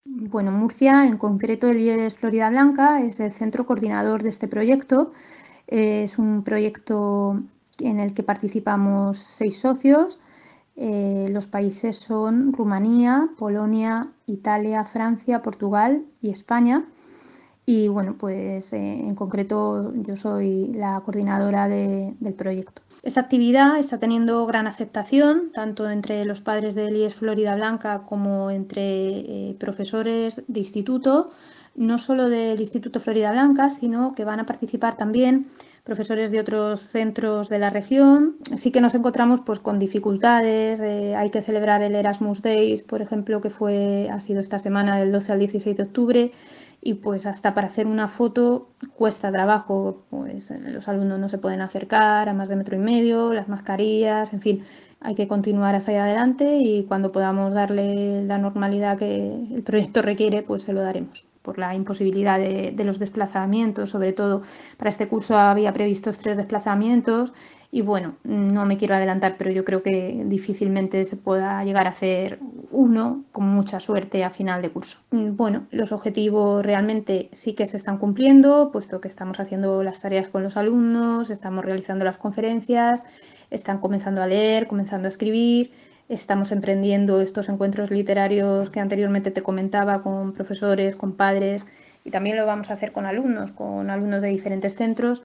Bueno, Murcia, en concreto el IES Florida Blanca, es el centro coordinador de este proyecto. Es un proyecto en el que participamos 6 socios. Los países son Rumanía, Polonia, Italia, Francia, Portugal y España. Y bueno, pues en concreto yo soy la coordinadora del proyecto. Esta actividad está teniendo gran aceptación, tanto entre los padres del IES Florida Blanca como entre profesores de instituto, no solo del Instituto Florida Blanca, sino que van a participar también profesores de otros centros de la región. Sí que nos encontramos pues, con dificultades, hay que celebrar el Erasmus Days, por ejemplo, que ha sido esta semana del 12 al 16 de octubre, y pues hasta para hacer una foto cuesta trabajo, pues los alumnos no se pueden acercar a más de 1,5 metros, las mascarillas, en fin, hay que continuar hacia adelante y cuando podamos darle la normalidad que el proyecto requiere, pues se lo daremos. Por la imposibilidad de los desplazamientos, sobre todo para este curso había previstos 3 desplazamientos y bueno, no me quiero adelantar, pero yo creo que difícilmente se pueda llegar a hacer uno con mucha suerte a final de curso. Bueno, los objetivos realmente sí que se están cumpliendo, puesto que estamos haciendo las tareas con los alumnos, estamos realizando las conferencias, están comenzando a leer, comenzando a escribir. Estamos emprendiendo estos encuentros literarios que anteriormente te comentaba con profesores, con padres, y también lo vamos a hacer con alumnos de diferentes centros.